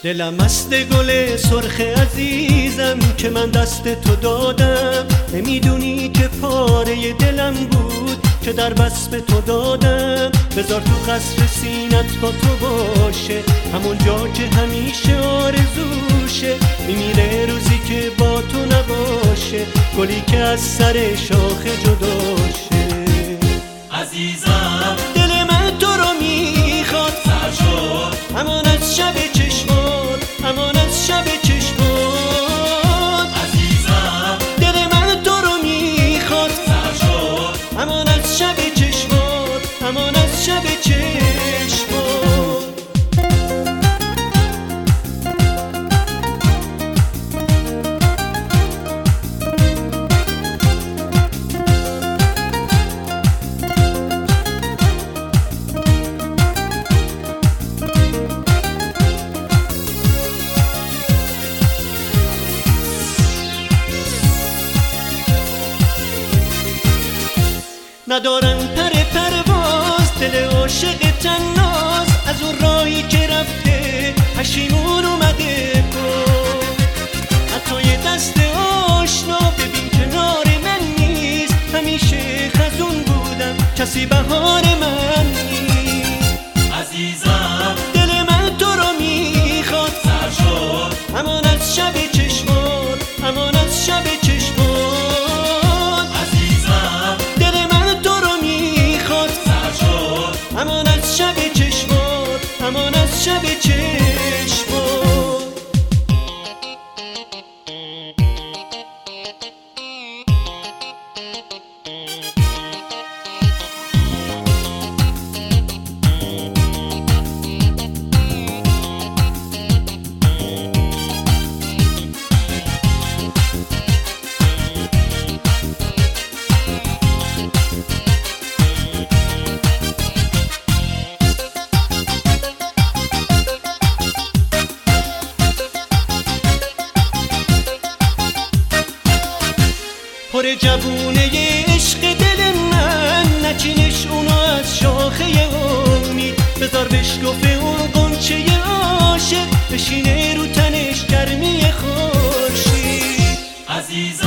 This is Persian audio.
دلم مست گل سرخ عزیزم که من دست تو دادم. نمیدونی که پاره دلم بود که در وصف تو دادم. بذار تو قصر سینت با تو باشه، همون جا که همیشه آرزوشه. میمیره روزی که با تو نباشه، گلی که از سر شاخه جداشه. عزیزم دل من تو رو میخواد، سر شد همان از شب چشمات، همان از شب چشمات. عزیزم دل من تو رو میخواد، سر شد همان از شب چشمات، همان از شب چشمات. ندارم پر پرواز، دل عاشق تناز، از اون راهی که رفته پشیمون اومده کن. حتی یه دست آشنا ببین کنار من نیست، همیشه خزون بودم کسی بهار من نیست. عزیزم دل من تو رو میخواد، سر شد همان از شب چشمات، همان از شب چشمات. همان از شب چشمات، همان از شب چشمات. پر جوونه عشق دل من، نچینش اونو از شاخه امید. بذار بشکفه اون غنچه عاشق، بشینه رو تنش گرمی خورشید. عزیزم